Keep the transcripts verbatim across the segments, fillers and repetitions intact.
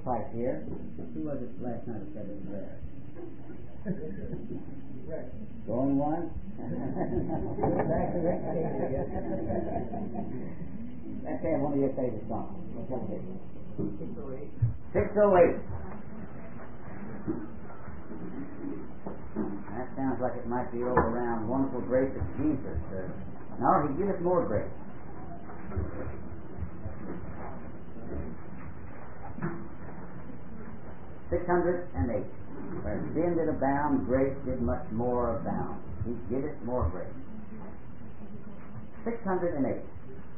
twice here. Who was it last night that said it was there? Going once? Let's say one of your favorite songs. What's that favorite? six oh eight. six oh eight. That sounds like it might be over around wonderful grace of Jesus. Uh, no, He'd give us more grace. Six hundred and eight. Where sin did abound, grace did much more abound. He give us more grace. Six hundred and eight.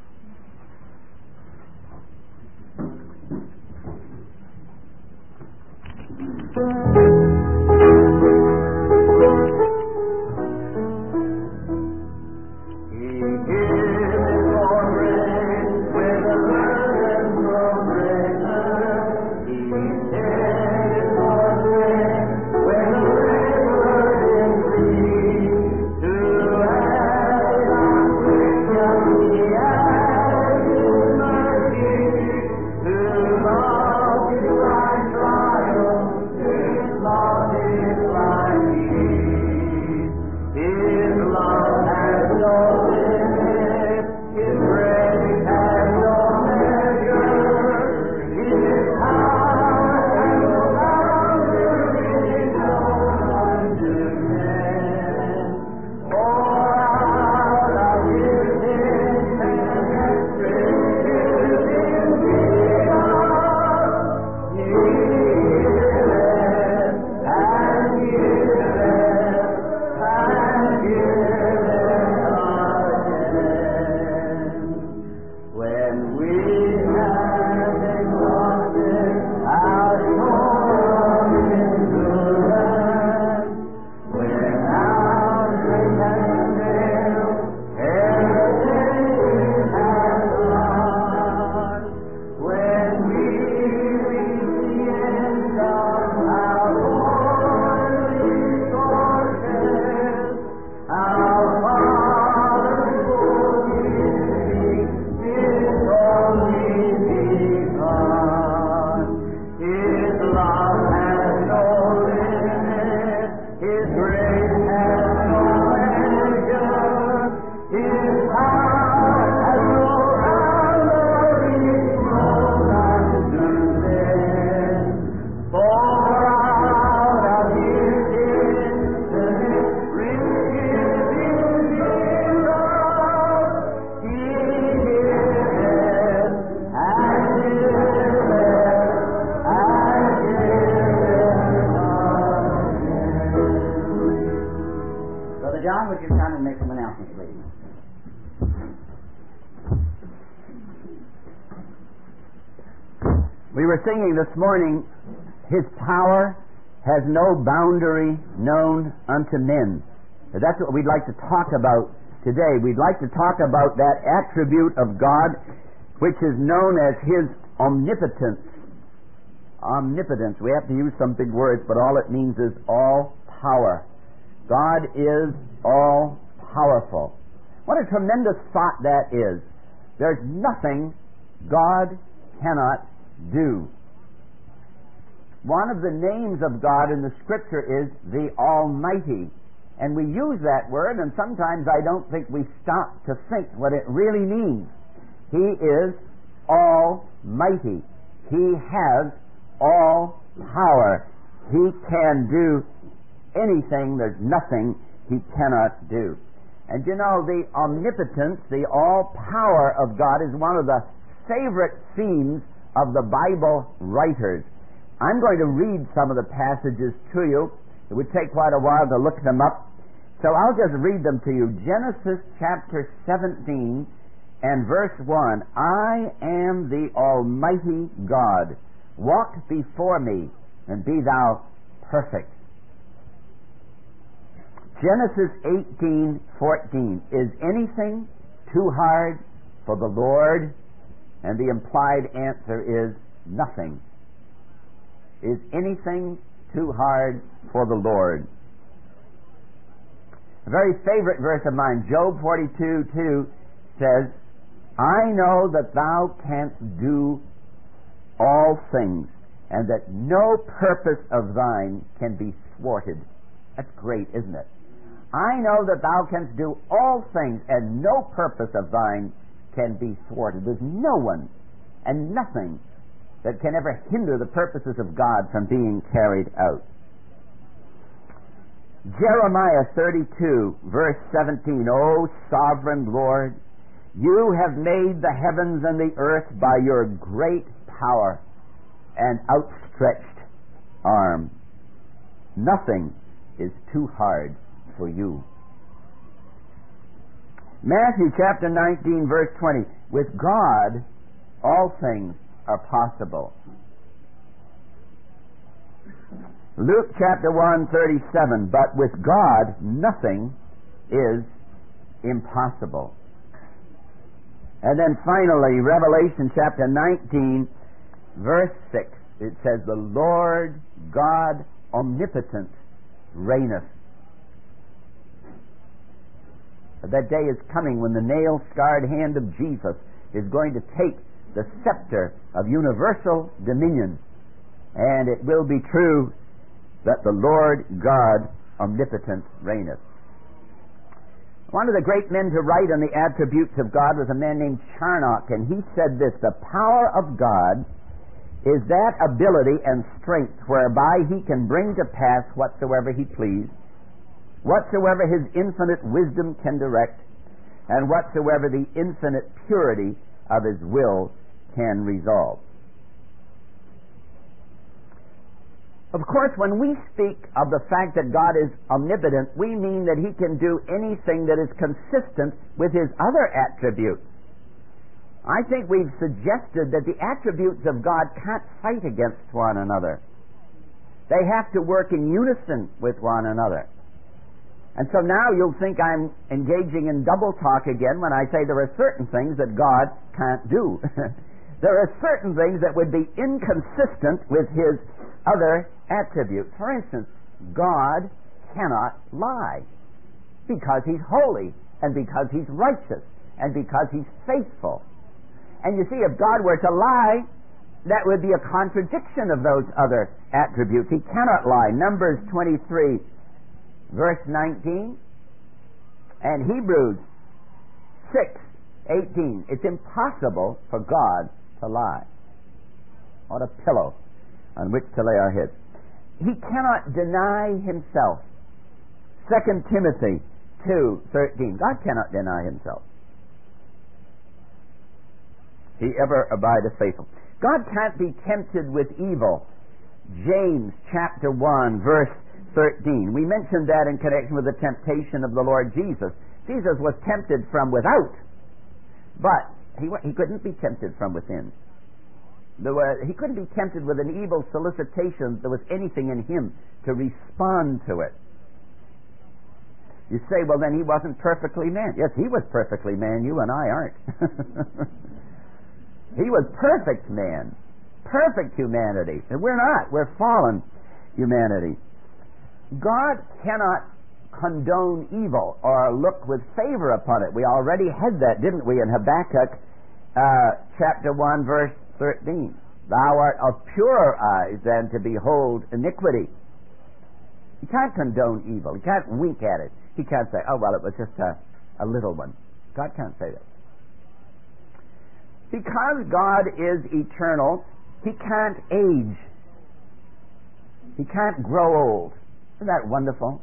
We were singing this morning, His power has no boundary known unto men. That's what we'd like to talk about today. We'd like to talk about that attribute of God which is known as His omnipotence. Omnipotence. We have to use some big words, but all it means is all power. God is all powerful. What a tremendous thought that is. There's nothing God cannot do. One of the names of God in the Scripture is the Almighty. And we use that word, and sometimes I don't think we stop to think what it really means. He is almighty. He has all power. He can do anything. There's nothing He cannot do. And you know, the omnipotence, the all-power of God is one of the favorite themes of the Bible writers. I'm going to read some of the passages to you. It would take quite a while to look them up, so I'll just read them to you. Genesis chapter seventeen and verse one. I am the Almighty God. Walk before me, and be thou perfect. Genesis eighteen fourteen. Is anything too hard for the Lord? And the implied answer is nothing. Is anything too hard for the Lord? A very favorite verse of mine, Job forty-two two, says, I know that thou canst do all things, and that no purpose of thine can be thwarted. That's great, isn't it? I know that thou canst do all things, and no purpose of thine can be thwarted. There's no one and nothing that can ever hinder the purposes of God from being carried out. Jeremiah thirty-two, verse seventeen, O sovereign Lord, you have made the heavens and the earth by your great power and outstretched arm. Nothing is too hard for you. Matthew chapter nineteen, verse twenty, with God all things are possible. Luke chapter one, thirty-seven, but with God nothing is impossible. And then finally, Revelation chapter nineteen, verse six, it says, the Lord God omnipotent reigneth. That day is coming when the nail-scarred hand of Jesus is going to take the scepter of universal dominion, and it will be true that the Lord God omnipotent reigneth. One of the great men to write on the attributes of God was a man named Charnock, and he said this, the power of God is that ability and strength whereby he can bring to pass whatsoever he please, whatsoever his infinite wisdom can direct, and whatsoever the infinite purity of his will can resolve. Of course, when we speak of the fact that God is omnipotent, we mean that he can do anything that is consistent with his other attributes. I think we've suggested that the attributes of God can't fight against one another. They have to work in unison with one another. And so now you'll think I'm engaging in double talk again when I say there are certain things that God can't do. There are certain things that would be inconsistent with his other attributes. For instance, God cannot lie because he's holy and because he's righteous and because he's faithful. And you see, if God were to lie, that would be a contradiction of those other attributes. He cannot lie. Numbers twenty-three, verse nineteen, and Hebrews six, eighteen. It's impossible for God to lie. What a pillow on which to lay our heads. He cannot deny himself. Second Timothy two, thirteen. God cannot deny himself. He ever abideth faithful. God can't be tempted with evil. James chapter one, verse thirteen. We mentioned that in connection with the temptation of the Lord Jesus. Jesus was tempted from without, but he, he couldn't be tempted from within. There were, he couldn't be tempted with an evil solicitation. There was anything in him to respond to it. You say, well, then he wasn't perfectly man. Yes, he was perfectly man. You and I aren't. He was perfect man, perfect humanity, and we're not. We're fallen humanity. God cannot condone evil or look with favor upon it. We already had that, didn't we, in Habakkuk uh, chapter one, verse thirteen. Thou art of purer eyes than to behold iniquity. He can't condone evil. He can't wink at it. He can't say, oh, well, it was just a, a little one. God can't say that. Because God is eternal, he can't age. He can't grow old. Isn't that wonderful?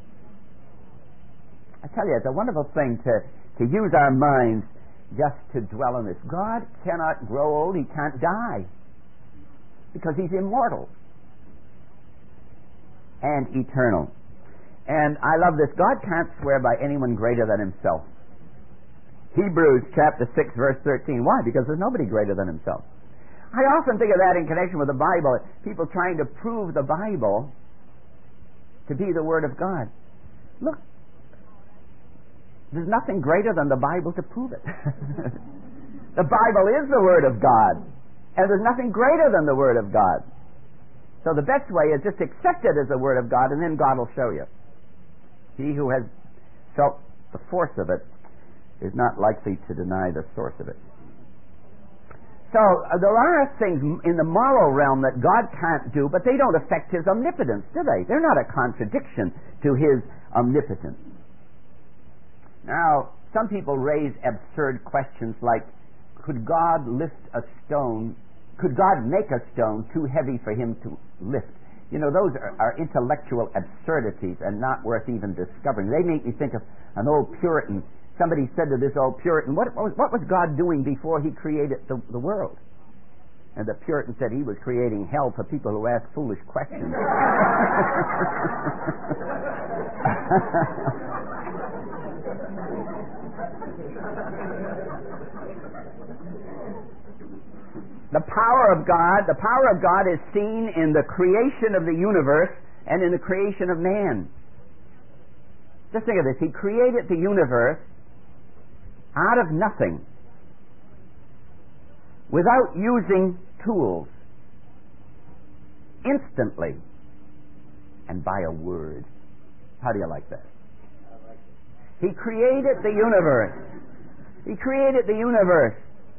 I tell you, it's a wonderful thing to, to use our minds just to dwell on this. God cannot grow old. He can't die. Because he's immortal and eternal. And I love this. God can't swear by anyone greater than himself. Hebrews chapter six, verse thirteen. Why? Because there's nobody greater than himself. I often think of that in connection with the Bible. People trying to prove the Bible to be the Word of God. Look, there's nothing greater than the Bible to prove it. The Bible is the Word of God, and there's nothing greater than the Word of God. So the best way is just accept it as the Word of God, and then God will show you. He who has felt the force of it is not likely to deny the source of it. So uh, there are things in the moral realm that God can't do, but they don't affect His omnipotence, do they? They're not a contradiction to His omnipotence. Now, some people raise absurd questions like, could God lift a stone, could God make a stone too heavy for Him to lift? You know, those are, are intellectual absurdities and not worth even discovering. They make me think of an old Puritan. Somebody said to this old Puritan, what, what, was, what was God doing before He created the, the world? And the Puritan said He was creating hell for people who ask foolish questions. The power of God, the power of God is seen in the creation of the universe and in the creation of man. Just think of this. He created the universe out of nothing, without using tools, instantly, and by a word. How do you like that? He created the universe. He created the universe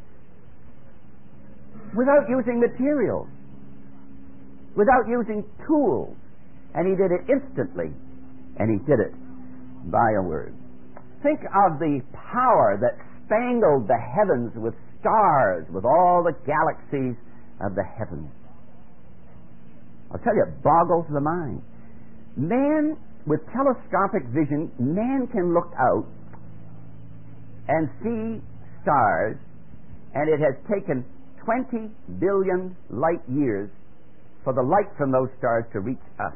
without using materials, without using tools. And He did it instantly, and He did it by a word. Think of the power that spangled the heavens with stars, with all the galaxies of the heavens. I'll tell you, it boggles the mind. Man, with telescopic vision, man can look out and see stars, and it has taken twenty billion light years for the light from those stars to reach us.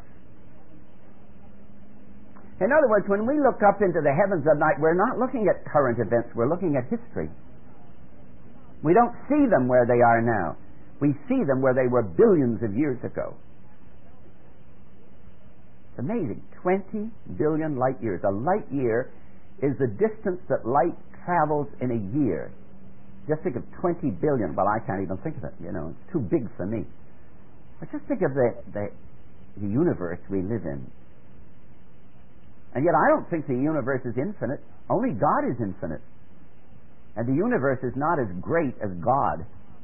In other words, when we look up into the heavens at night, we're not looking at current events, we're looking at history. We don't see them where they are now. We see them where they were billions of years ago. It's amazing. twenty billion light years. A light year is the distance that light travels in a year. Just think of twenty billion. Well, I can't even think of it. You know, it's too big for me. But just think of the, the, the universe we live in. And yet I don't think the universe is infinite. Only God is infinite. And the universe is not as great as God.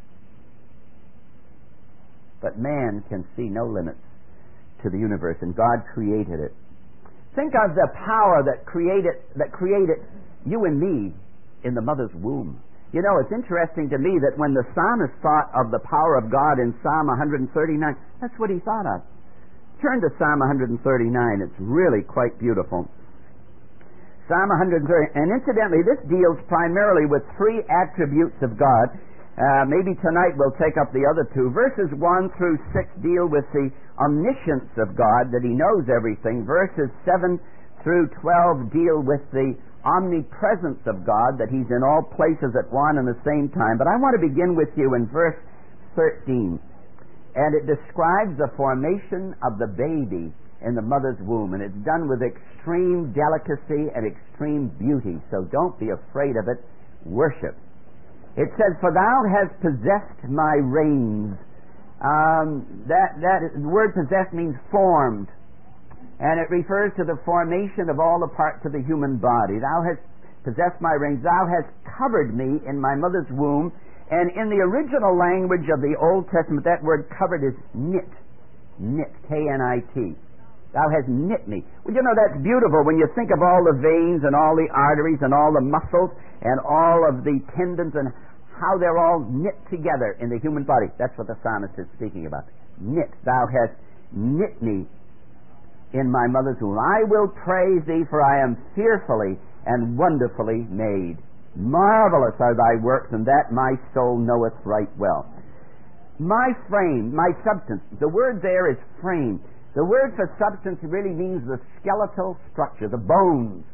But man can see no limits to the universe, and God created it. Think of the power that created that created you and me in the mother's womb. You know, it's interesting to me that when the psalmist thought of the power of God in Psalm one thirty-nine, that's what he thought of. Turn to Psalm one thirty-nine. It's really quite beautiful. Psalm one thirty, and incidentally, this deals primarily with three attributes of God. Uh, maybe tonight we'll take up the other two. Verses one through six deal with the omniscience of God, that He knows everything. Verses seven through twelve deal with the omnipresence of God, that He's in all places at one and the same time. But I want to begin with you in verse thirteen. And it describes the formation of the baby in the mother's womb. And it's done with extreme delicacy and extreme beauty. So don't be afraid of it. Worship. It says, "For thou hast possessed my reins." Um, that, that is, the word possessed means formed. And it refers to the formation of all the parts of the human body. Thou hast possessed my reins. Thou hast covered me in my mother's womb. And in the original language of the Old Testament, that word covered is knit. Knit. K N I T. Thou hast knit me. Well, you know, that's beautiful when you think of all the veins and all the arteries and all the muscles and all of the tendons and how they're all knit together in the human body. That's what the psalmist is speaking about. Knit. Thou hast knit me in my mother's womb. I will praise thee, for I am fearfully and wonderfully made. Marvelous are thy works, and that my soul knoweth right well. My frame, my substance. The word there is frame. The word for substance really means the skeletal structure, the bones.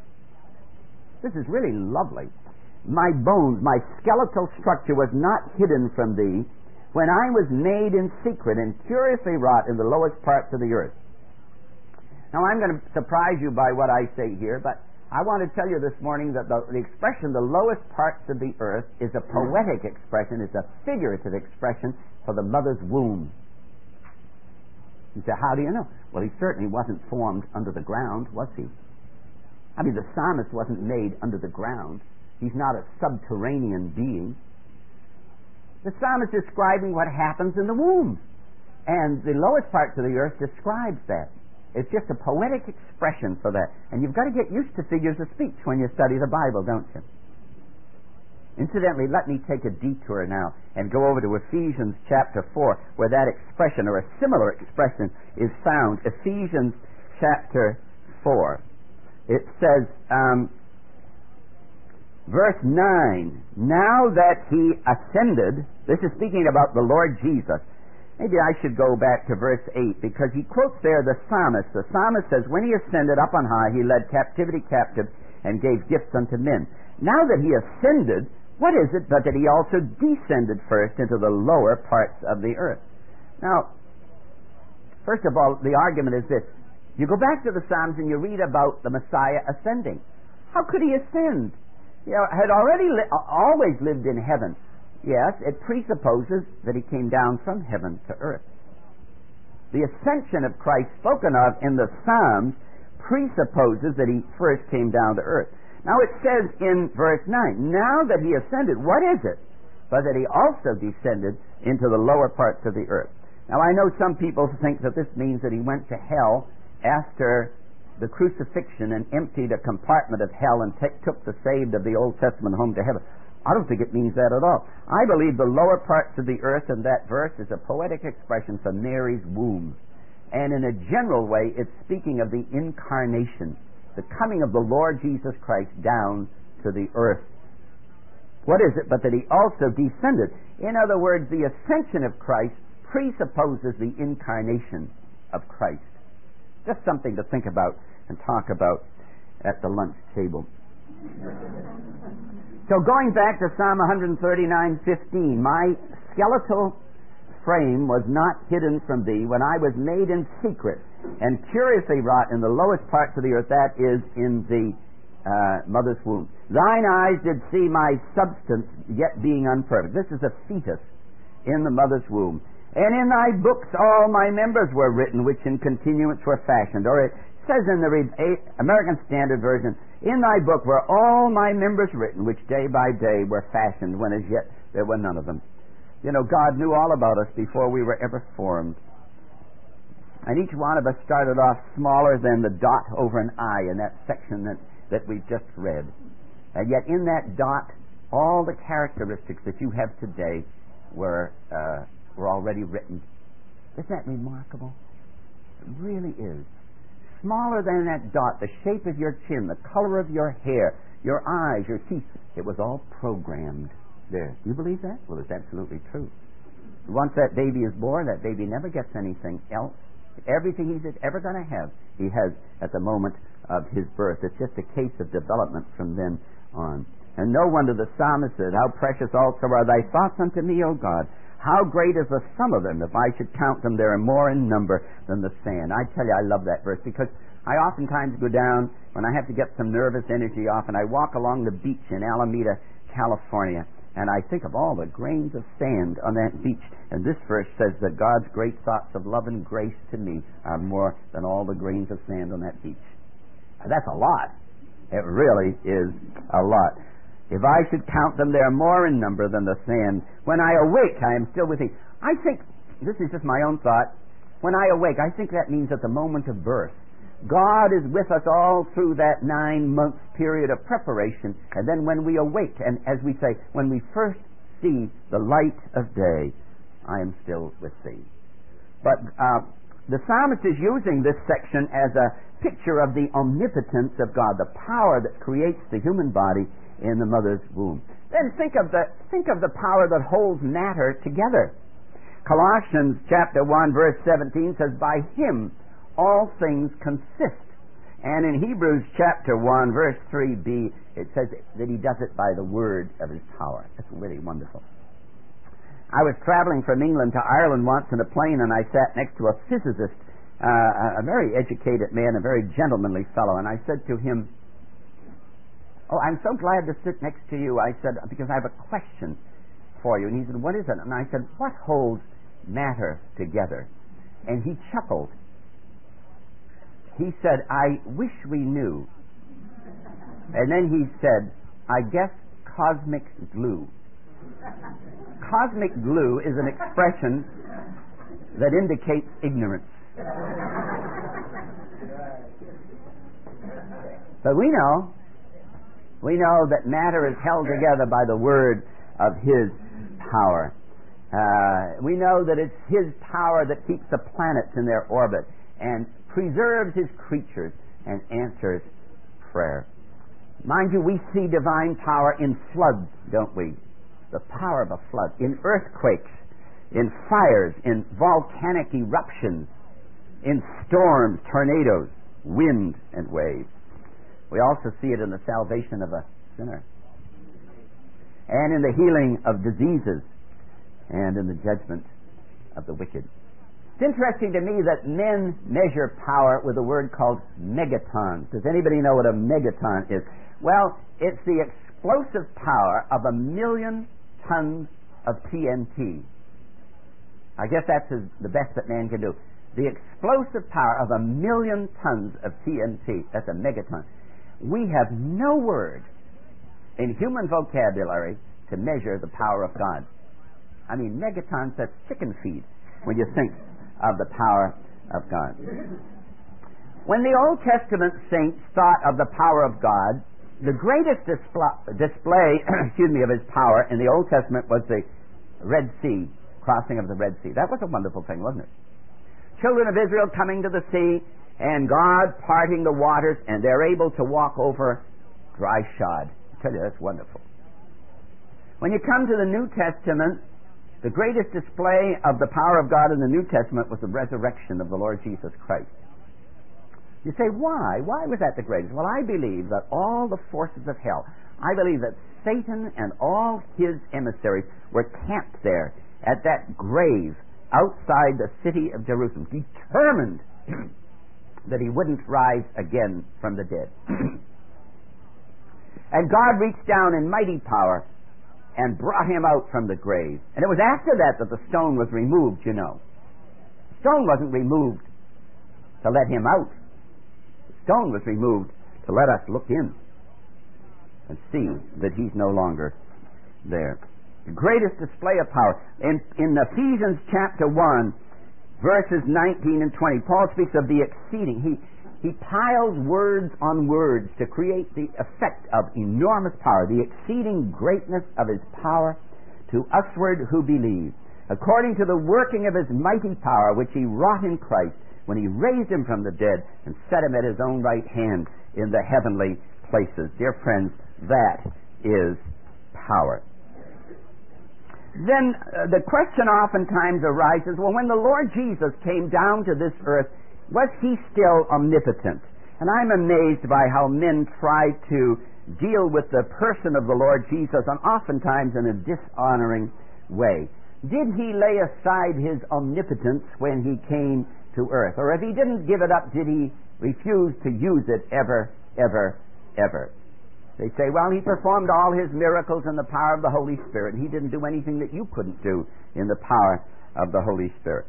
This is really lovely. My bones, my skeletal structure was not hidden from thee when I was made in secret and curiously wrought in the lowest parts of the earth. Now, I'm going to surprise you by what I say here, but I want to tell you this morning that the, the expression, the lowest parts of the earth, is a poetic expression, it's a figurative expression for the mother's womb. You say, how do you know? Well, he certainly wasn't formed under the ground, was he? I mean, the psalmist wasn't made under the ground. He's not a subterranean being. The psalmist is describing what happens in the womb. And the lowest parts of the earth describes that. It's just a poetic expression for that. And you've got to get used to figures of speech when you study the Bible, don't you? Incidentally, let me take a detour now and go over to Ephesians chapter four, where that expression, or a similar expression, is found. Ephesians chapter four. It says, um, verse nine, now that he ascended, this is speaking about the Lord Jesus. Maybe I should go back to verse eight, because he quotes there the psalmist. The psalmist says, when he ascended up on high, he led captivity captive and gave gifts unto men. Now that he ascended, what is it but that he also descended first into the lower parts of the earth? Now, first of all, the argument is this. You go back to the Psalms and you read about the Messiah ascending. How could he ascend? You know, had already li- always lived in heaven. Yes, it presupposes that he came down from heaven to earth. The ascension of Christ spoken of in the Psalms presupposes that he first came down to earth. Now it says in verse nine, now that he ascended, what is it? But that he also descended into the lower parts of the earth. Now I know some people think that this means that he went to hell after the crucifixion and emptied a compartment of hell and t- took the saved of the Old Testament home to heaven. I don't think it means that at all. I believe the lower parts of the earth in that verse is a poetic expression for Mary's womb. And in a general way, it's speaking of the incarnation, the coming of the Lord Jesus Christ down to the earth. What is it but that he also descended? In other words, the ascension of Christ presupposes the incarnation of Christ. Just something to think about and talk about at the lunch table. So going back to Psalm one thirty-nine fifteen, my skeletal frame was not hidden from thee when I was made in secret and curiously wrought in the lowest parts of the earth, that is, in the uh, mother's womb. Thine eyes did see my substance yet being unperfect. This is a fetus in the mother's womb. And in thy books all my members were written, which in continuance were fashioned. Or it says in the American Standard Version, in thy book were all my members written, which day by day were fashioned, when as yet there were none of them. You know, God knew all about us before we were ever formed. And each one of us started off smaller than the dot over an I in that section that, that we've just read. And yet in that dot, all the characteristics that you have today were, uh, were already written. Isn't that remarkable? It really is. Smaller than that dot, the shape of your chin, the color of your hair, your eyes, your teeth, it was all programmed there. You believe that? Well, it's absolutely true. Once that baby is born, that baby never gets anything else. Everything he's ever going to have, he has at the moment of his birth. It's just a case of development from then on. And no wonder the psalmist said, how precious also are thy thoughts unto me, O God. How great is the sum of them. If I should count them, they are more in number than the sand. I tell you, I love that verse, because I oftentimes go down when I have to get some nervous energy off, and I walk along the beach in Alameda, California, and I think of all the grains of sand on that beach. And this verse says that God's great thoughts of love and grace to me are more than all the grains of sand on that beach. Now, that's a lot. It really is a lot. If I should count them, they are more in number than the sand. When I awake, I am still with thee. I think, this is just my own thought, when I awake, I think that means at the moment of birth. God is with us all through that nine-month period of preparation, and then when we awake, and as we say, when we first see the light of day, I am still with thee. But uh, the psalmist is using this section as a picture of the omnipotence of God, the power that creates the human body in the mother's womb. Then think of the think of the power that holds matter together. Colossians chapter one verse seventeen says, by him all things consist. And in Hebrews chapter one verse three b, it says that he does it by the word of his power. That's really wonderful. I was traveling from England to Ireland once in a plane, and I sat next to a physicist, uh, a very educated man, a very gentlemanly fellow, and I said to him, oh, I'm so glad to sit next to you, I said, because I have a question for you. And he said, what is it? And I said, what holds matter together? And he chuckled. He said, I wish we knew. And then he said, I guess cosmic glue. cosmic glue is an expression that indicates ignorance. But we know, we know that matter is held together by the word of His power. Uh, we know that it's His power that keeps the planets in their orbit and preserves His creatures and answers prayer. Mind you, we see divine power in floods, don't we? The power of a flood, in earthquakes, in fires, in volcanic eruptions, in storms, tornadoes, wind, and waves. We also see it in the salvation of a sinner, and in the healing of diseases, and in the judgment of the wicked. It's interesting to me that men measure power with a word called megaton. Does anybody know what a megaton is? Well, it's the explosive power of a million tons of T N T. I guess that's the best that man can do. The explosive power of a million tons of T N T. That's a megaton. We have no word in human vocabulary to measure the power of God. I mean, megatons, that's chicken feed when you think of the power of God. When the Old Testament saints thought of the power of God, the greatest displ- display excuse me, of His power in the Old Testament was the Red Sea, crossing of the Red Sea. That was a wonderful thing, wasn't it? Children of Israel coming to the sea, and God parting the waters, and they're able to walk over dry shod. I tell you, that's wonderful. When you come to the New Testament, the greatest display of the power of God in the New Testament was the resurrection of the Lord Jesus Christ. You say, why? Why was that the greatest? Well, I believe that all the forces of hell, I believe that Satan and all his emissaries were camped there at that grave outside the city of Jerusalem, determined that he wouldn't rise again from the dead. And God reached down in mighty power and brought him out from the grave. And it was after that that the stone was removed, you know. The stone wasn't removed to let him out. The stone was removed to let us look in and see that he's no longer there. The greatest display of power. In, in Ephesians chapter one, verses nineteen and twenty, Paul speaks of the exceeding. He, he piles words on words to create the effect of enormous power, the exceeding greatness of His power to usward who believe, according to the working of His mighty power, which He wrought in Christ, when He raised Him from the dead and set Him at His own right hand in the heavenly places. Dear friends, that is power. Then uh, the question oftentimes arises, well, when the Lord Jesus came down to this earth, was He still omnipotent? And I'm amazed by how men try to deal with the person of the Lord Jesus, and oftentimes in a dishonoring way. Did He lay aside His omnipotence when He came to earth? Or if He didn't give it up, did He refuse to use it ever, ever, ever? They say, well, He performed all His miracles in the power of the Holy Spirit. He didn't do anything that you couldn't do in the power of the Holy Spirit.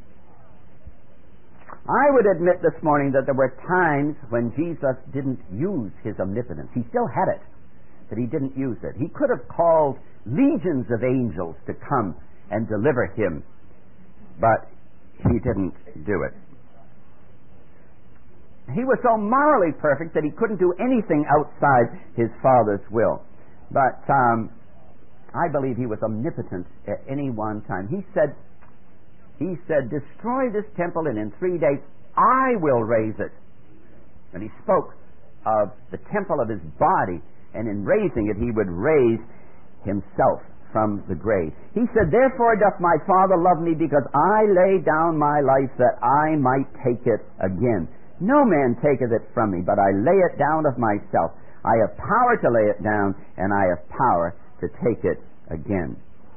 I would admit this morning that there were times when Jesus didn't use His omnipotence. He still had it, but He didn't use it. He could have called legions of angels to come and deliver Him, but He didn't do it. He was so morally perfect that He couldn't do anything outside His Father's will. But um, I believe He was omnipotent at any one time. He said, He said, destroy this temple, and in three days I will raise it. And He spoke of the temple of His body, and in raising it He would raise Himself from the grave. He said, therefore doth my Father love me, because I lay down my life that I might take it again. No man taketh it from me, but I lay it down of myself. I have power to lay it down, and I have power to take it again.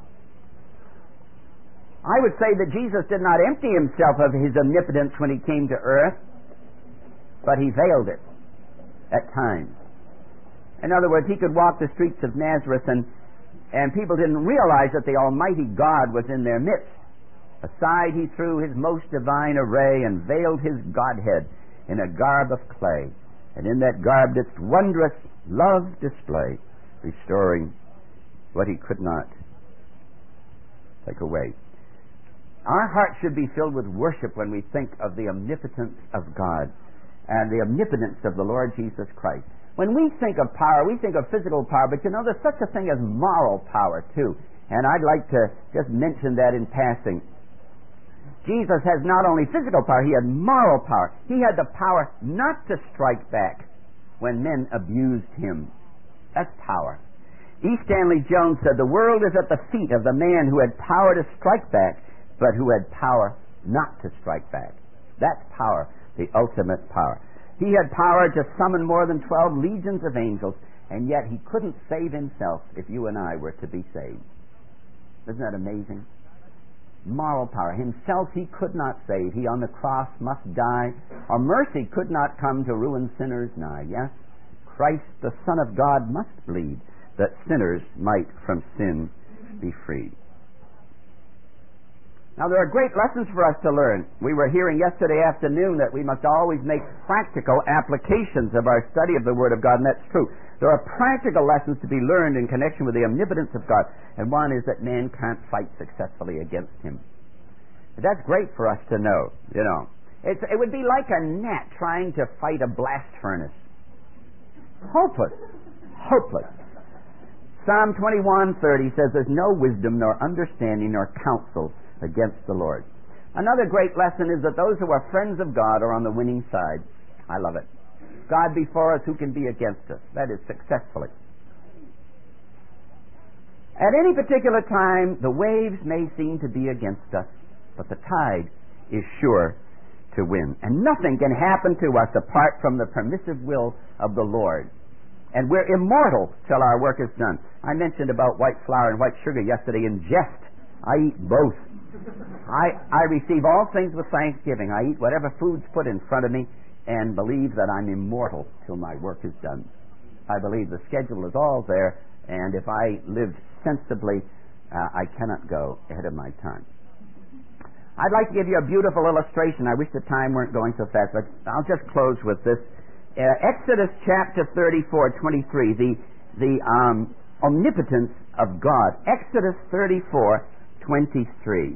I would say that Jesus did not empty Himself of His omnipotence when He came to earth, but He veiled it at times. In other words, He could walk the streets of Nazareth and, and people didn't realize that the Almighty God was in their midst. Aside He threw His most divine array and veiled His Godhead in a garb of clay. And in that garb didst wondrous love display, restoring what He could not take away. Our heart should be filled with worship when we think of the omnipotence of God and the omnipotence of the Lord Jesus Christ. When we think of power, we think of physical power, but you know, there's such a thing as moral power, too. And I'd like to just mention that in passing. Jesus has not only physical power, he had moral power. He had the power not to strike back when men abused him. That's power. E. Stanley Jones said, "The world is at the feet of the man who had power to strike back, but who had power not to strike back." That's power, the ultimate power. He had power to summon more than twelve legions of angels, and yet he couldn't save himself if you and I were to be saved. Isn't that amazing? Moral power. Himself he could not save. He on the cross must die. Our mercy could not come to ruin sinners nigh. Yes, Christ, the Son of God, must bleed, that sinners might from sin be freed. Now, there are great lessons for us to learn. We were hearing yesterday afternoon that we must always make practical applications of our study of the Word of God, and that's true. There are practical lessons to be learned in connection with the omnipotence of God, and one is that man can't fight successfully against him. But that's great for us to know, you know. It's, it would be like a gnat trying to fight a blast furnace. Hopeless. Hopeless. Psalm twenty-one thirty says, "There's no wisdom, nor understanding, nor counsel against the Lord." Another great lesson is that those who are friends of God are on the winning side. I love it. God before us, who can be against us? That is, successfully. At any particular time, the waves may seem to be against us, but the tide is sure to win. And nothing can happen to us apart from the permissive will of the Lord. And we're immortal till our work is done. I mentioned about white flour and white sugar yesterday in jest. I eat both. I, I receive all things with thanksgiving. I eat whatever food's put in front of me and believe that I'm immortal till my work is done. I believe the schedule is all there, and if I live sensibly, uh, I cannot go ahead of my time. I'd like to give you a beautiful illustration. I wish the time weren't going so fast, but I'll just close with this. Uh, Exodus chapter thirty-four, twenty-three, the, the um, omnipotence of God. Exodus thirty-four, twenty-three.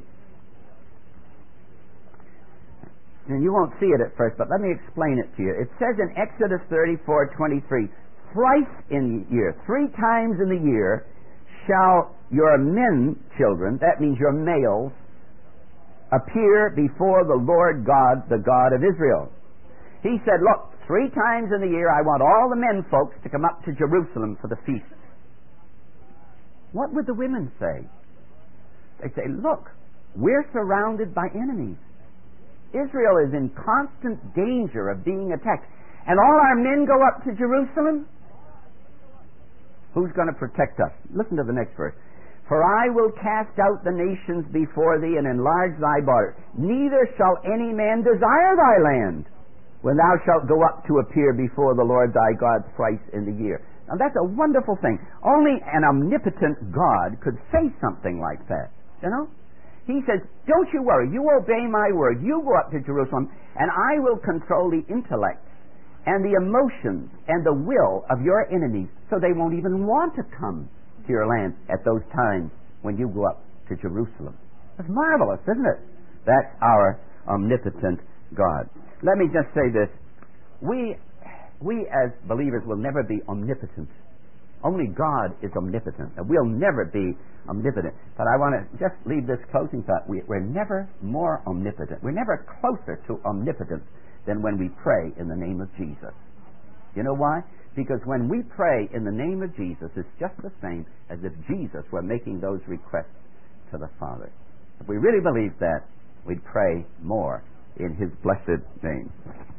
And you won't see it at first, but let me explain it to you. It says in Exodus thirty-four, twenty-three, "Thrice in the year, three times in the year, shall your men children," that means your males, "appear before the Lord God, the God of Israel." He said, look, three times in the year I want all the men folks to come up to Jerusalem for the feast. What would the women say? They say, look, we're surrounded by enemies. Israel is in constant danger of being attacked. And all our men go up to Jerusalem? Who's going to protect us? Listen to the next verse. "For I will cast out the nations before thee and enlarge thy borders. Neither shall any man desire thy land when thou shalt go up to appear before the Lord thy God thrice in the year." Now that's a wonderful thing. Only an omnipotent God could say something like that. You know? He says, don't you worry. You obey my word. You go up to Jerusalem, and I will control the intellect and the emotions and the will of your enemies so they won't even want to come to your land at those times when you go up to Jerusalem. That's marvelous, isn't it? That's our omnipotent God. Let me just say this. We, we as believers will never be omnipotent. Only God is omnipotent. And we'll never be omnipotent. But I want to just leave this closing thought. We, we're never more omnipotent. We're never closer to omnipotence than when we pray in the name of Jesus. You know why? Because when we pray in the name of Jesus, it's just the same as if Jesus were making those requests to the Father. If we really believed that, we'd pray more in His blessed name.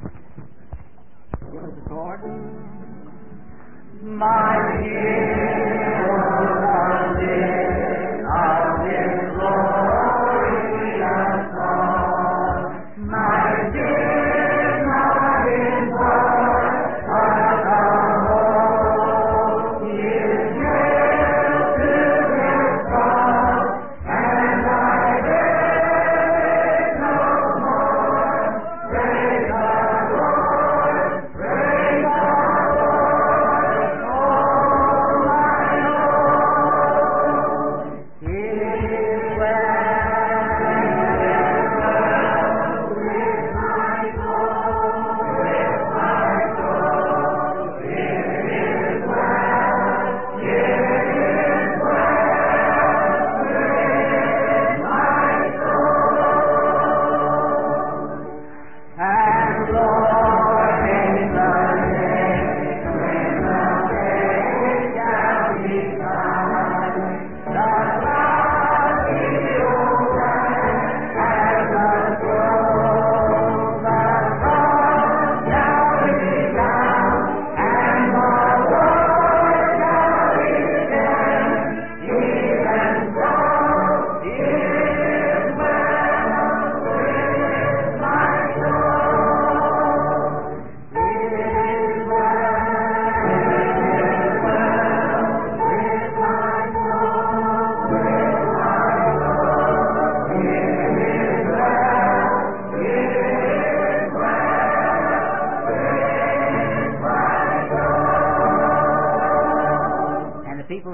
Lord, my hero of this, of this glorious song, my dear, my inborn, of the whole, is nailed to His cross, and I live no more. Praise the Lord, praise the Lord, oh my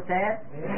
said?